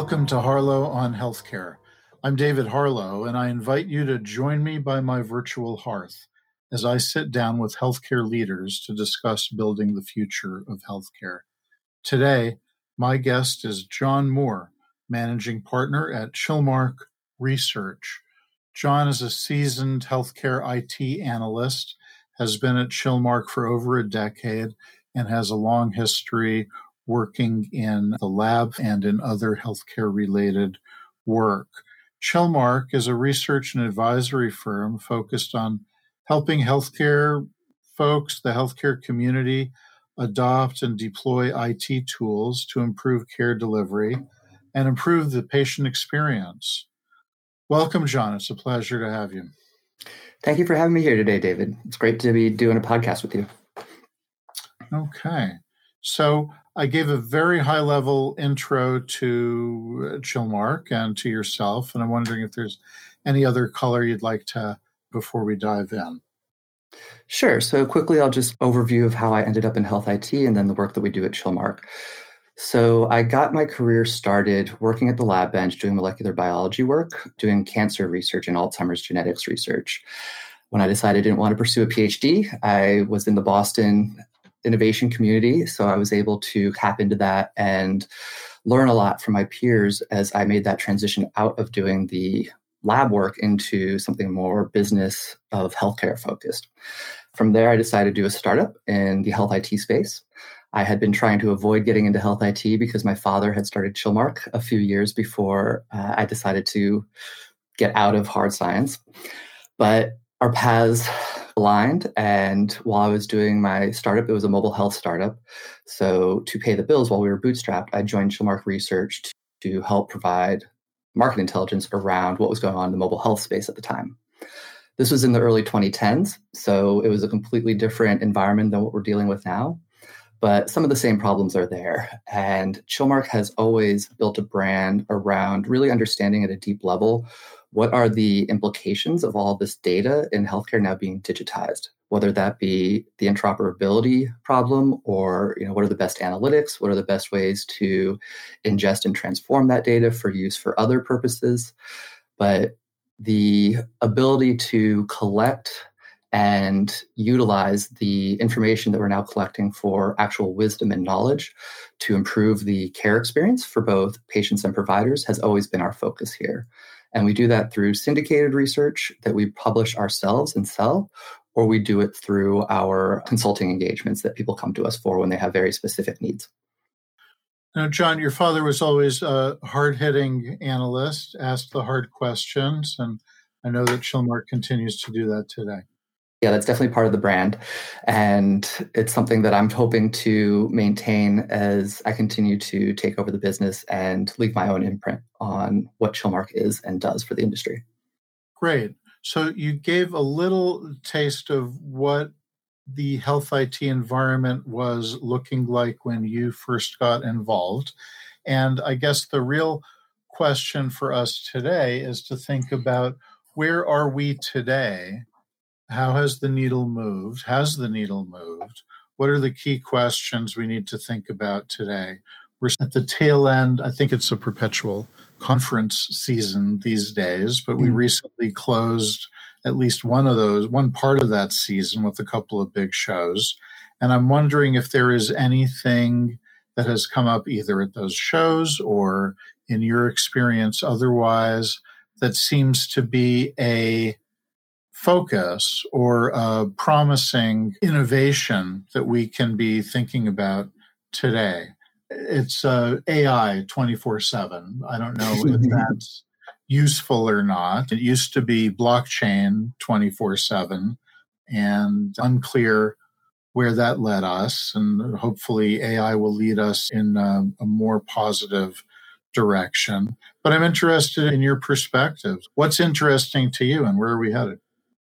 Welcome to Harlow on Healthcare. I'm David Harlow, and I invite you to join me by my virtual hearth as I sit down with healthcare leaders to discuss building the future of healthcare. Today, my guest is John Moore, Managing Partner at Chilmark Research. John is a seasoned healthcare IT analyst, has been at Chilmark for over a decade, and has a long history working in the lab and in other healthcare-related work. Chilmark is a research and advisory firm focused on helping healthcare folks, the healthcare community, adopt and deploy IT tools to improve care delivery and improve the patient experience. Welcome, John. It's a pleasure to have you. Thank you for having me here today, David. It's great to be doing a podcast with you. Okay. So I gave a very high-level intro to Chilmark and to yourself, and I'm wondering if there's any other color you'd like to before we dive in. Sure. So quickly, I'll just overview of how I ended up in health IT and then the work that we do at Chilmark. So I got my career started working at the lab bench, doing molecular biology work, doing cancer research and Alzheimer's genetics research. When I decided I didn't want to pursue a PhD, I was in the Boston innovation community, so I was able to tap into that and learn a lot from my peers as I made that transition out of doing the lab work into something more business of healthcare focused. From there, I decided to do a startup in the health IT space. I had been trying to avoid getting into health IT because my father had started Chilmark a few years before I decided to get out of hard science. But our paths aligned, and while I was doing my startup, it was a mobile health startup. So to pay the bills while we were bootstrapped, I joined Chilmark Research to help provide market intelligence around what was going on in the mobile health space at the time. This was in the early 2010s, so it was a completely different environment than what we're dealing with now. But some of the same problems are there. And Chilmark has always built a brand around really understanding at a deep level what are the implications of all this data in healthcare now being digitized, whether that be the interoperability problem or what are the best analytics, what are the best ways to ingest and transform that data for use for other purposes. But the ability to collect and utilize the information that we're now collecting for actual wisdom and knowledge to improve the care experience for both patients and providers has always been our focus here. And we do that through syndicated research that we publish ourselves and sell, or we do it through our consulting engagements that people come to us for when they have very specific needs. Now, John, your father was always a hard-hitting analyst, asked the hard questions, and I know that Chilmark continues to do that today. Yeah, that's definitely part of the brand. And it's something that I'm hoping to maintain as I continue to take over the business and leave my own imprint on what Chilmark is and does for the industry. Great. So you gave a little taste of what the health IT environment was looking like when you first got involved. And I guess the real question for us today is to think about where are we today? How has the needle moved? Has the needle moved? What are the key questions we need to think about today? We're at the tail end. I think it's a perpetual conference season these days, but we recently closed at least one part of that season with a couple of big shows. And I'm wondering if there is anything that has come up either at those shows or in your experience otherwise that seems to be a focus or a promising innovation that we can be thinking about today. It's AI 24/7. I don't know if that's useful or not. It used to be blockchain 24/7 and unclear where that led us. And hopefully AI will lead us in a more positive direction. But I'm interested in your perspective. What's interesting to you and where are we headed?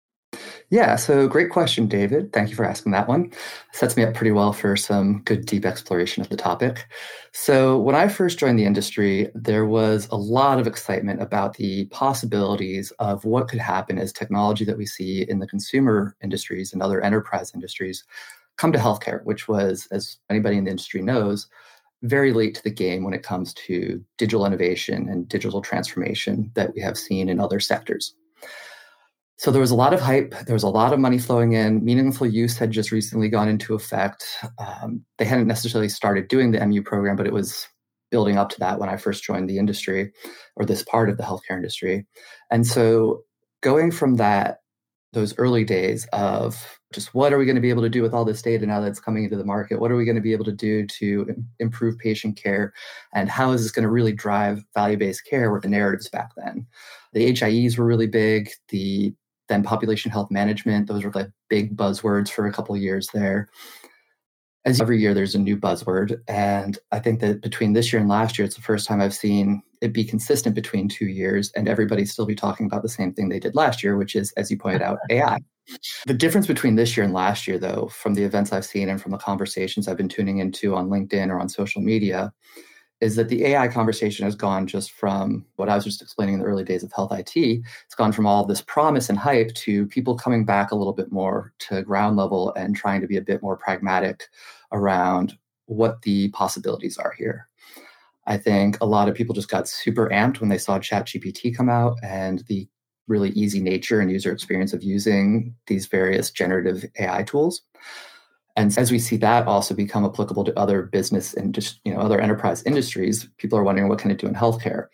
Yeah, so great question, David. Thank you for asking that one. Sets me up pretty well for some good deep exploration of the topic. So when I first joined the industry, there was a lot of excitement about the possibilities of what could happen as technology that we see in the consumer industries and other enterprise industries come to healthcare, which was, as anybody in the industry knows, very late to the game when it comes to digital innovation and digital transformation that we have seen in other sectors. So there was a lot of hype. There was a lot of money flowing in. Meaningful use had just recently gone into effect. They hadn't necessarily started doing the MU program, but it was building up to that when I first joined the industry, or this part of the healthcare industry. And so going from those early days of just what are we going to be able to do with all this data now that's coming into the market? What are we going to be able to do to improve patient care? And how is this going to really drive value-based care were the narratives back then? The HIEs were really big. Then population health management, those were like big buzzwords for a couple of years there. As every year, there's a new buzzword. And I think that between this year and last year, it's the first time I've seen it be consistent between 2 years and everybody still be talking about the same thing they did last year, which is, as you pointed out, AI. The difference between this year and last year, though, from the events I've seen and from the conversations I've been tuning into on LinkedIn or on social media, is that the AI conversation has gone just from what I was just explaining in the early days of health IT. It's gone from all this promise and hype to people coming back a little bit more to ground level and trying to be a bit more pragmatic around what the possibilities are here. I think a lot of people just got super amped when they saw ChatGPT come out and the really easy nature and user experience of using these various generative AI tools. And as we see that also become applicable to other business and just, other enterprise industries, people are wondering what can it do in healthcare.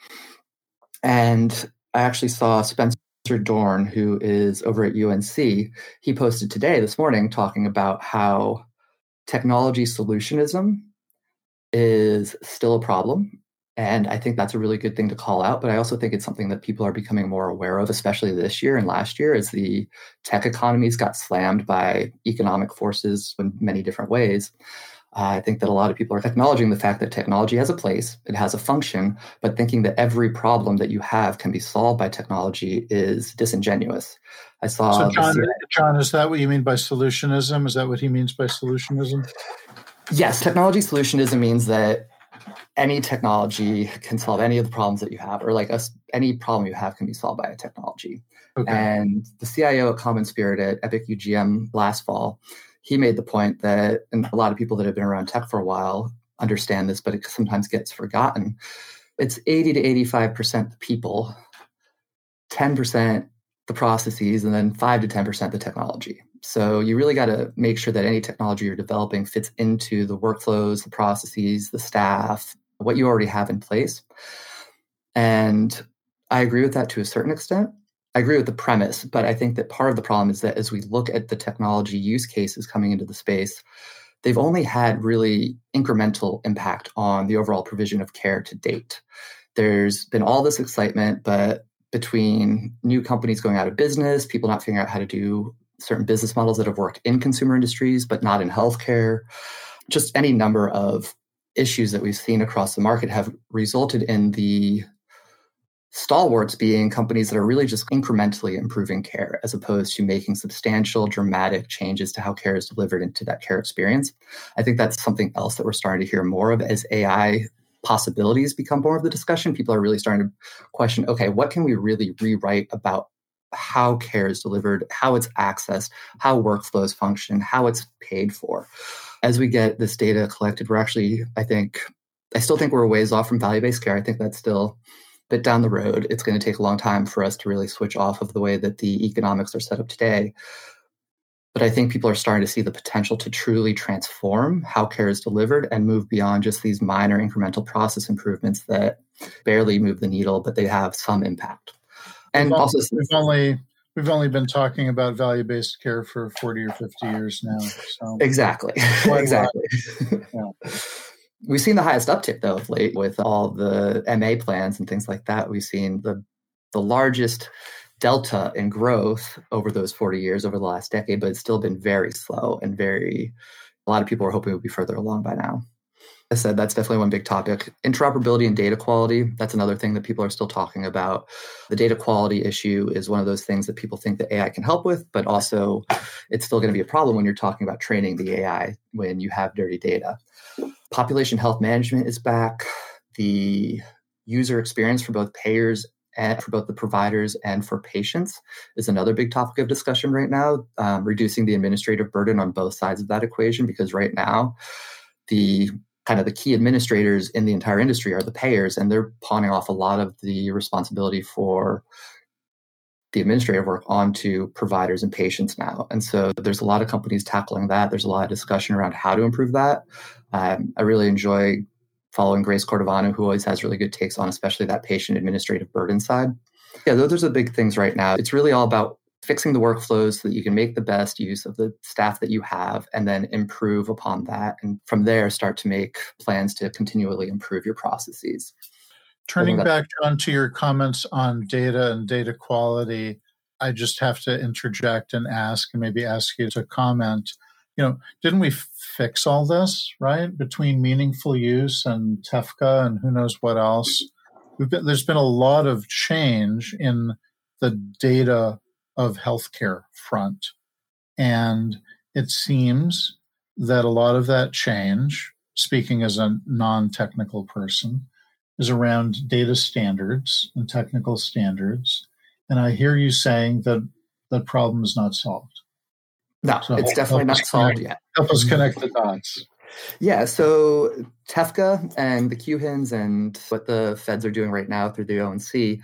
And I actually saw Spencer Dorn, who is over at UNC. He posted this morning, talking about how technology solutionism is still a problem. And I think that's a really good thing to call out. But I also think it's something that people are becoming more aware of, especially this year and last year, as the tech economies got slammed by economic forces in many different ways. I think that a lot of people are acknowledging the fact that technology has a place, it has a function, but thinking that every problem that you have can be solved by technology is disingenuous. I saw. So, John, is that what you mean by solutionism? Is that what he means by solutionism? Yes, technology solutionism means that any technology can solve any of the problems that you have, or any problem you have can be solved by a technology. Okay. And the CIO at Common Spirit at Epic UGM last fall, he made the point that, and a lot of people that have been around tech for a while understand this, but it sometimes gets forgotten. It's 80 to 85% the people, 10% the processes, and then 5 to 10% the technology. So you really got to make sure that any technology you're developing fits into the workflows, the processes, the staff, what you already have in place. And I agree with that to a certain extent. I agree with the premise, but I think that part of the problem is that as we look at the technology use cases coming into the space, they've only had really incremental impact on the overall provision of care to date. There's been all this excitement, but between new companies going out of business, people not figuring out how to do certain business models that have worked in consumer industries, but not in healthcare, just any number of issues that we've seen across the market have resulted in the stalwarts being companies that are really just incrementally improving care as opposed to making substantial, dramatic changes to how care is delivered into that care experience. I think that's something else that we're starting to hear more of as AI possibilities become more of the discussion. People are really starting to question, okay, what can we really rewrite about how care is delivered, how it's accessed, how workflows function, how it's paid for. As we get this data collected, I still think we're a ways off from value-based care. I think that's still a bit down the road. It's going to take a long time for us to really switch off of the way that the economics are set up today. But I think people are starting to see the potential to truly transform how care is delivered and move beyond just these minor incremental process improvements that barely move the needle, but they have some impact. And we've only been talking about value-based care for 40 or 50 years now. So exactly. Yeah. We've seen the highest uptick though of late with all the MA plans and things like that. We've seen the largest delta in growth over those 40 years, over the last decade, but it's still been very slow and a lot of people are hoping it would be further along by now. I said that's definitely one big topic. Interoperability and data quality, that's another thing that people are still talking about. The data quality issue is one of those things that people think that AI can help with, but also it's still going to be a problem when you're talking about training the AI when you have dirty data. Population health management is back. The user experience for both payers and for both the providers and for patients is another big topic of discussion right now, reducing the administrative burden on both sides of that equation, because right now, the kind of the key administrators in the entire industry are the payers, and they're pawning off a lot of the responsibility for the administrative work onto providers and patients now. And so there's a lot of companies tackling that. There's a lot of discussion around how to improve that. I really enjoy following Grace Cordovano, who always has really good takes on especially that patient administrative burden side. Yeah, those are the big things right now. It's really all about fixing the workflows so that you can make the best use of the staff that you have and then improve upon that. And from there, start to make plans to continually improve your processes. Turning back, John, to your comments on data and data quality, I just have to interject and ask, and maybe ask you to comment. Didn't we fix all this, right? Between meaningful use and TEFCA and who knows what else. There's been a lot of change in the data of healthcare front. And it seems that a lot of that change, speaking as a non-technical person, is around data standards and technical standards. And I hear you saying that the problem is not solved. No, so it's definitely not solved yet. Help us connect the dots. Yeah, so TEFCA and the QHINs and what the feds are doing right now through the ONC,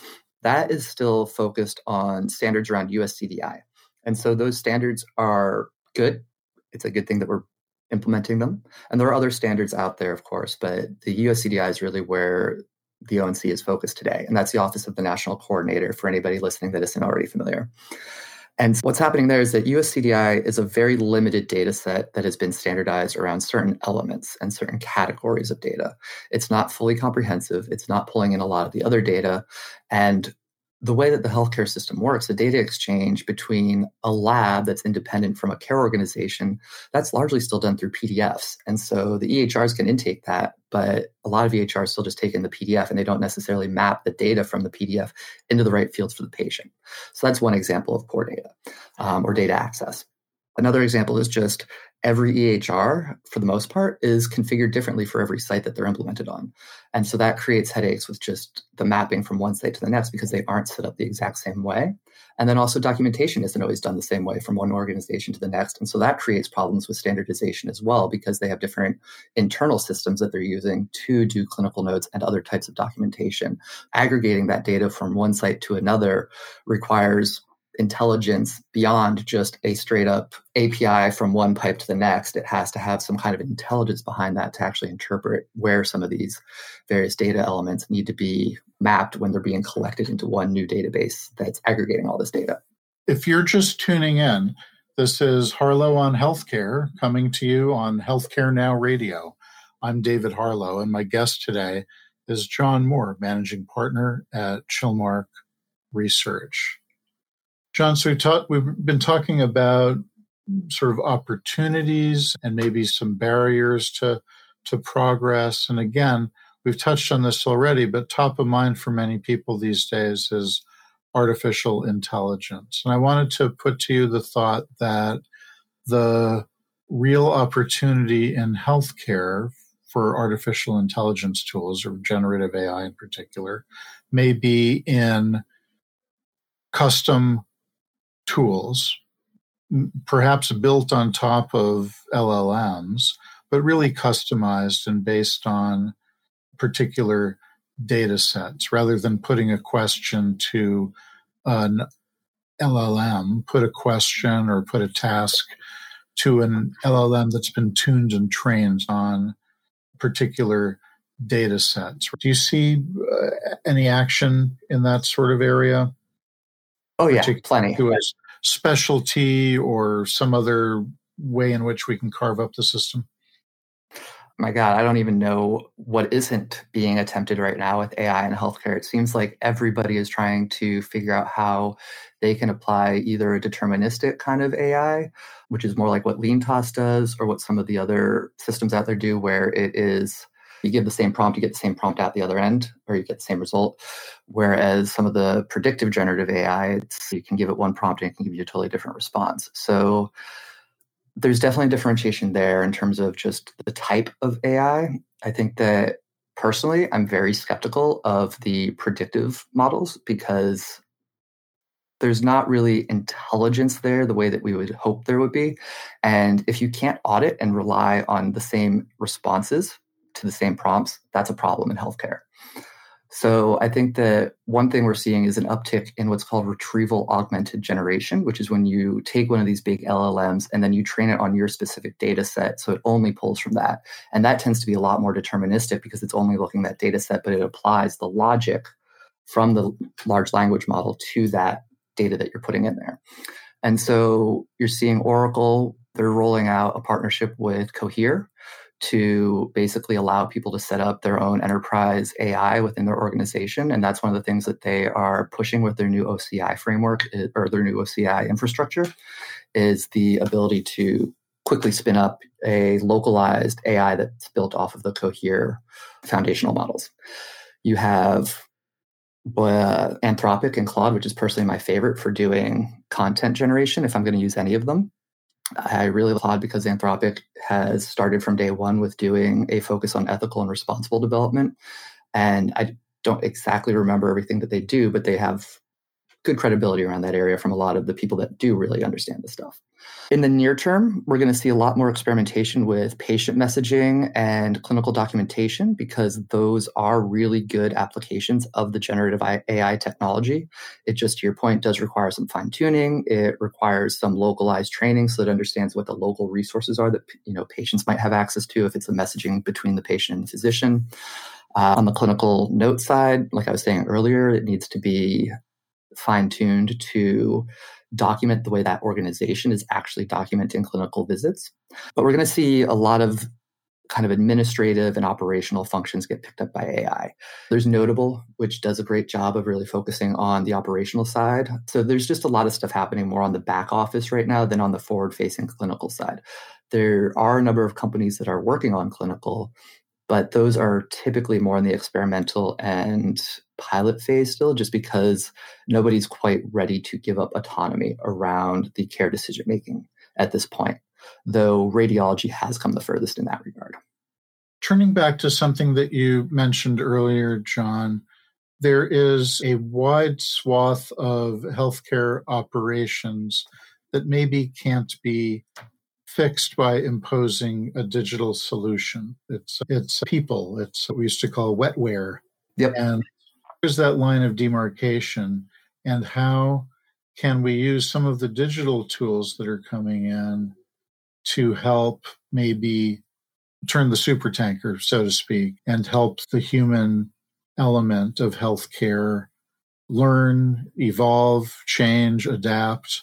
that is still focused on standards around USCDI. And so those standards are good. It's a good thing that we're implementing them. And there are other standards out there, of course, but the USCDI is really where the ONC is focused today. And that's the Office of the National Coordinator for anybody listening that isn't already familiar. And what's happening there is that USCDI is a very limited data set that has been standardized around certain elements and certain categories of data. It's not fully comprehensive. It's not pulling in a lot of the other data. And the way that the healthcare system works, the data exchange between a lab that's independent from a care organization, that's largely still done through PDFs. And so the EHRs can intake that, but a lot of EHRs still just take in the PDF and they don't necessarily map the data from the PDF into the right fields for the patient. So that's one example of poor data or data access. Another example is just every EHR, for the most part, is configured differently for every site that they're implemented on. And so that creates headaches with just the mapping from one site to the next because they aren't set up the exact same way. And then also documentation isn't always done the same way from one organization to the next. And so that creates problems with standardization as well because they have different internal systems that they're using to do clinical notes and other types of documentation. Aggregating that data from one site to another requires intelligence beyond just a straight up API from one pipe to the next. It has to have some kind of intelligence behind that to actually interpret where some of these various data elements need to be mapped when they're being collected into one new database that's aggregating all this data. If you're just tuning in, this is Harlow on Healthcare coming to you on Healthcare Now Radio. I'm David Harlow, and my guest today is John Moore, Managing Partner at Chilmark Research. John, so we've been talking about sort of opportunities and maybe some barriers to progress. And again, we've touched on this already, but top of mind for many people these days is artificial intelligence. And I wanted to put to you the thought that the real opportunity in healthcare for artificial intelligence tools, or generative AI in particular, may be in custom tools, perhaps built on top of LLMs, but really customized and based on particular data sets. Rather than putting a question to an LLM, put a question or put a task to an LLM that's been tuned and trained on particular data sets. Do you see any action in that sort of area? Oh, yeah, plenty. To a specialty or some other way in which we can carve up the system? My God, I don't even know what isn't being attempted right now with AI in healthcare. It seems like everybody is trying to figure out how they can apply either a deterministic kind of AI, which is more like what LeanTOS does, or what some of the other systems out there do, where it is you give the same prompt, you get the same prompt out the other end, or you get the same result. Whereas some of the predictive generative AI, you can give it one prompt and it can give you a totally different response. So there's definitely a differentiation there in terms of just the type of AI. I think that personally, I'm very skeptical of the predictive models because there's not really intelligence there the way that we would hope there would be. And if you can't audit and rely on the same responses to the same prompts, that's a problem in healthcare. So I think that one thing we're seeing is an uptick in what's called retrieval augmented generation, which is when you take one of these big LLMs and then you train it on your specific data set. So it only pulls from that. And that tends to be a lot more deterministic because it's only looking at that data set, but it applies the logic from the large language model to that data that you're putting in there. And so you're seeing Oracle, they're rolling out a partnership with Cohere to basically allow people to set up their own enterprise AI within their organization. And that's one of the things that they are pushing with their new OCI framework or their new OCI infrastructure is the ability to quickly spin up a localized AI that's built off of the Cohere foundational models. You have Anthropic and Claude, which is personally my favorite for doing content generation if I'm going to use any of them. I really applaud because Anthropic has started from day one with doing a focus on ethical and responsible development. And I don't exactly remember everything that they do, but they have good credibility around that area from a lot of the people that do really understand the stuff. In the near term, we're going to see a lot more experimentation with patient messaging and clinical documentation because those are really good applications of the generative AI technology. It just, to your point, does require some fine tuning. It requires some localized training so that it understands what the local resources are that patients might have access to if it's a messaging between the patient and the physician. On the clinical note side, like I was saying earlier, it needs to be fine-tuned to document the way that organization is actually documenting clinical visits. But we're going to see a lot of kind of administrative and operational functions get picked up by AI. There's Notable, which does a great job of really focusing on the operational side. So there's just a lot of stuff happening more on the back office right now than on the forward-facing clinical side. There are a number of companies that are working on clinical, but those are typically more in the experimental and pilot phase still, just because nobody's quite ready to give up autonomy around the care decision-making at this point, though radiology has come the furthest in that regard. Turning back to something that you mentioned earlier, John, there is a wide swath of healthcare operations that maybe can't be fixed by imposing a digital solution. It's people. It's what we used to call wetware. Yep. And there's that line of demarcation. And how can we use some of the digital tools that are coming in to help maybe turn the supertanker, so to speak, and help the human element of healthcare learn, evolve, change, adapt?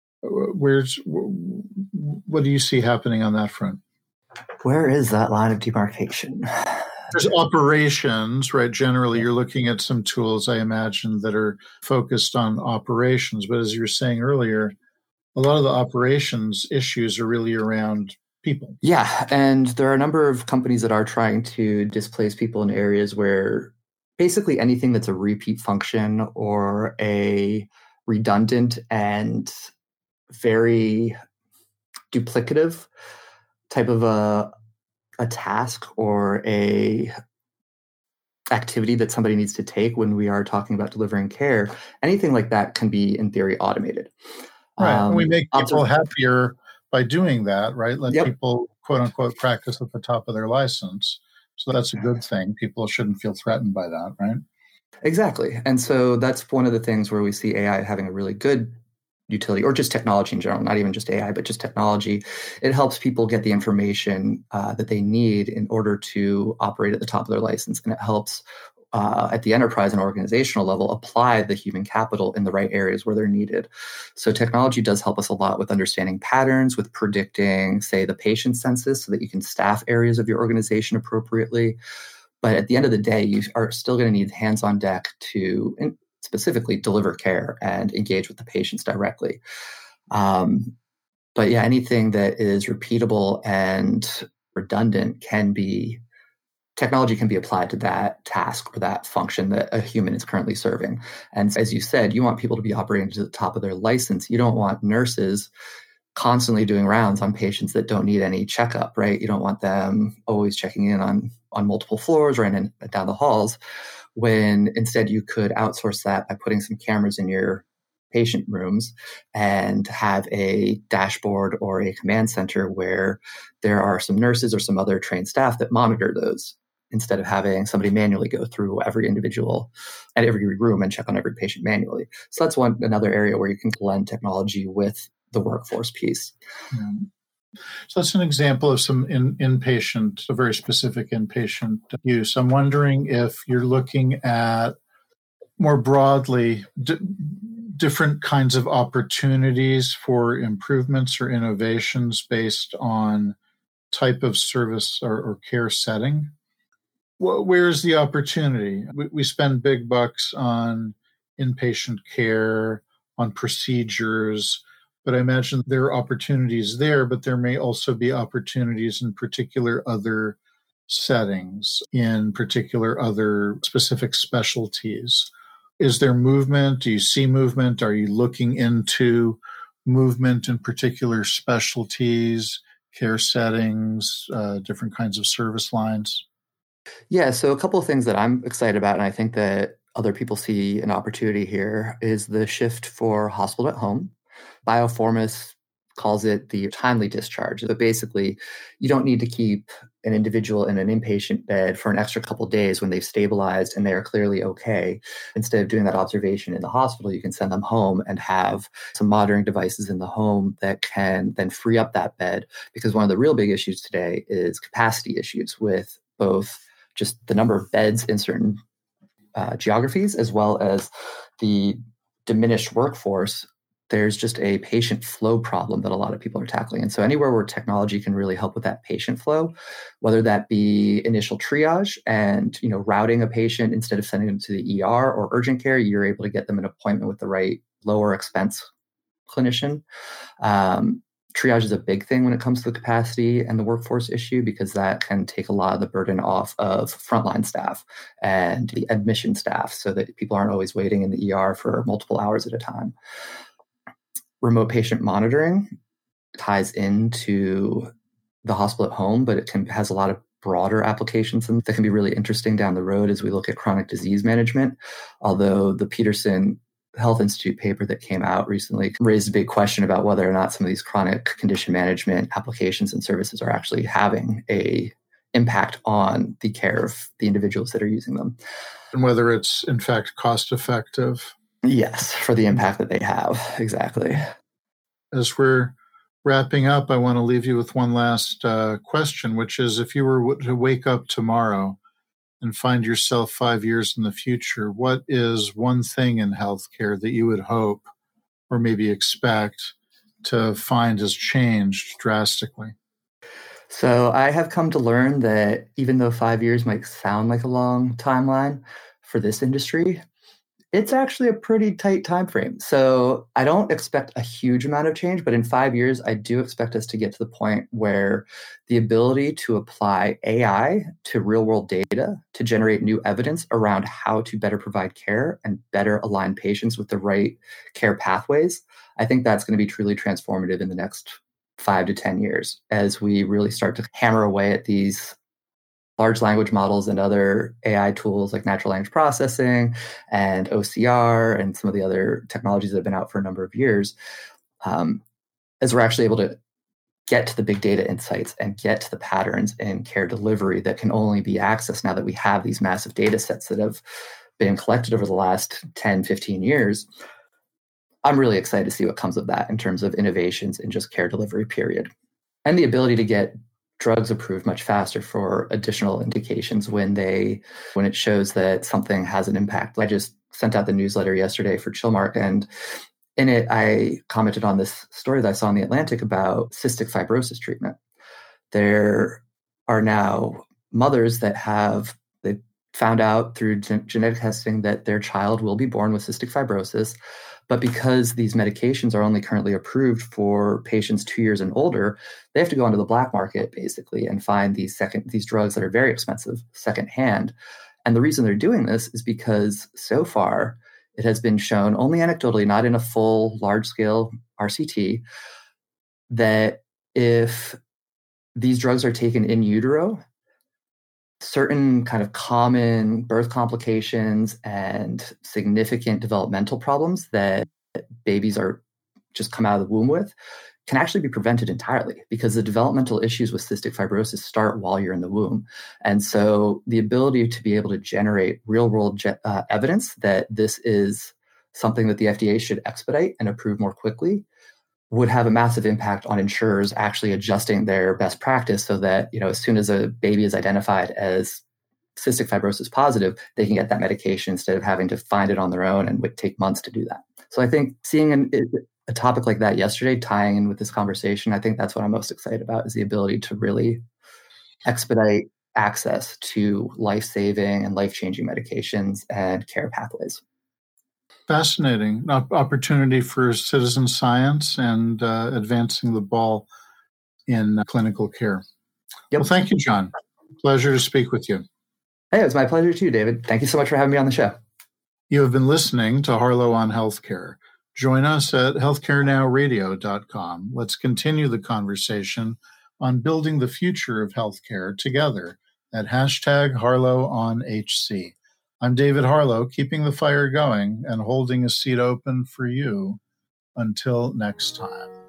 What do you see happening on that front? Where is that line of demarcation? There's operations, right? Generally, you're looking at some tools, I imagine, that are focused on operations. But as you were saying earlier, a lot of the operations issues are really around people. Yeah, and there are a number of companies that are trying to displace people in areas where basically anything that's a repeat function or a redundant and very duplicative type of a task or a activity that somebody needs to take when we are talking about delivering care, anything like that can be, in theory, automated. Right. And we make people happier by doing that, right? Let people, quote unquote, practice at the top of their license. So that's a good thing. People shouldn't feel threatened by that, right? Exactly. And so that's one of the things where we see AI having a really good utility, or just technology in general, not even just AI, but just technology. It helps people get the information that they need in order to operate at the top of their license. And it helps at the enterprise and organizational level apply the human capital in the right areas where they're needed. So technology does help us a lot with understanding patterns, with predicting, say, the patient census so that you can staff areas of your organization appropriately. But at the end of the day, you are still going to need hands on deck to specifically deliver care and engage with the patients directly. But yeah, anything that is repeatable and redundant technology can be applied to that task or that function that a human is currently serving. And as you said, you want people to be operating to the top of their license. You don't want nurses constantly doing rounds on patients that don't need any checkup, right? You don't want them always checking in on multiple floors or in and down the halls, when instead you could outsource that by putting some cameras in your patient rooms and have a dashboard or a command center where there are some nurses or some other trained staff that monitor those instead of having somebody manually go through every individual at every room and check on every patient manually. So that's another area where you can blend technology with the workforce piece. Yeah. So that's an example of some inpatient, a very specific inpatient use. I'm wondering if you're looking at more broadly different kinds of opportunities for improvements or innovations based on type of service or care setting. Where's the opportunity? We spend big bucks on inpatient care, on procedures, but I imagine there are opportunities there, but there may also be opportunities in particular other settings, in particular other specific specialties. Is there movement? Do you see movement? Are you looking into movement in particular specialties, care settings, different kinds of service lines? Yeah, so a couple of things that I'm excited about, and I think that other people see an opportunity here, is the shift for hospital at home. Bioformis calls it the timely discharge. But basically, you don't need to keep an individual in an inpatient bed for an extra couple of days when they've stabilized and they are clearly okay. Instead of doing that observation in the hospital, you can send them home and have some monitoring devices in the home that can then free up that bed. Because one of the real big issues today is capacity issues with both just the number of beds in certain geographies, as well as the diminished workforce. There's just a patient flow problem that a lot of people are tackling. And so anywhere where technology can really help with that patient flow, whether that be initial triage and routing a patient instead of sending them to the ER or urgent care, you're able to get them an appointment with the right lower expense clinician. Triage is a big thing when it comes to the capacity and the workforce issue, because that can take a lot of the burden off of frontline staff and the admission staff so that people aren't always waiting in the ER for multiple hours at a time. Remote patient monitoring ties into the hospital at home, but it has a lot of broader applications that can be really interesting down the road as we look at chronic disease management. Although the Peterson Health Institute paper that came out recently raised a big question about whether or not some of these chronic condition management applications and services are actually having a impact on the care of the individuals that are using them. And whether it's in fact cost effective. Yes, for the impact that they have. Exactly. As we're wrapping up, I want to leave you with one last question, which is, if you were to wake up tomorrow and find yourself 5 years in the future, what is one thing in healthcare that you would hope or maybe expect to find has changed drastically? So I have come to learn that even though 5 years might sound like a long timeline for this industry, it's actually a pretty tight time frame. So I don't expect a huge amount of change, but in 5 years, I do expect us to get to the point where the ability to apply AI to real world data to generate new evidence around how to better provide care and better align patients with the right care pathways, I think that's going to be truly transformative in the next 5 to 10 years as we really start to hammer away at these large language models and other AI tools like natural language processing and OCR and some of the other technologies that have been out for a number of years, as we're actually able to get to the big data insights and get to the patterns in care delivery that can only be accessed now that we have these massive data sets that have been collected over the last 10, 15 years. I'm really excited to see what comes of that in terms of innovations in just care delivery, period. And the ability to get drugs approved much faster for additional indications when it shows that something has an impact. I just sent out the newsletter yesterday for Chilmark, and in it, I commented on this story that I saw in The Atlantic about cystic fibrosis treatment. There are now mothers that they found out through genetic testing that their child will be born with cystic fibrosis. But because these medications are only currently approved for patients 2 years and older, they have to go onto the black market basically and find these drugs that are very expensive secondhand. And the reason they're doing this is because so far it has been shown only anecdotally, not in a full large-scale RCT, that if these drugs are taken in utero, certain kind of common birth complications and significant developmental problems that babies are just come out of the womb with can actually be prevented entirely, because the developmental issues with cystic fibrosis start while you're in the womb. And so the ability to be able to generate real world evidence that this is something that the FDA should expedite and approve more quickly would have a massive impact on insurers actually adjusting their best practice so that, as soon as a baby is identified as cystic fibrosis positive, they can get that medication instead of having to find it on their own and would take months to do that. So I think seeing a topic like that yesterday, tying in with this conversation, I think that's what I'm most excited about, is the ability to really expedite access to life-saving and life-changing medications and care pathways. Fascinating. Opportunity for citizen science and advancing the ball in clinical care. Yep. Well, thank you, John. Pleasure to speak with you. Hey, it was my pleasure too, David. Thank you so much for having me on the show. You have been listening to Harlow on Healthcare. Join us at healthcarenowradio.com. Let's continue the conversation on building the future of healthcare together at #HarlowOnHC. I'm David Harlow, keeping the fire going and holding a seat open for you. Until next time.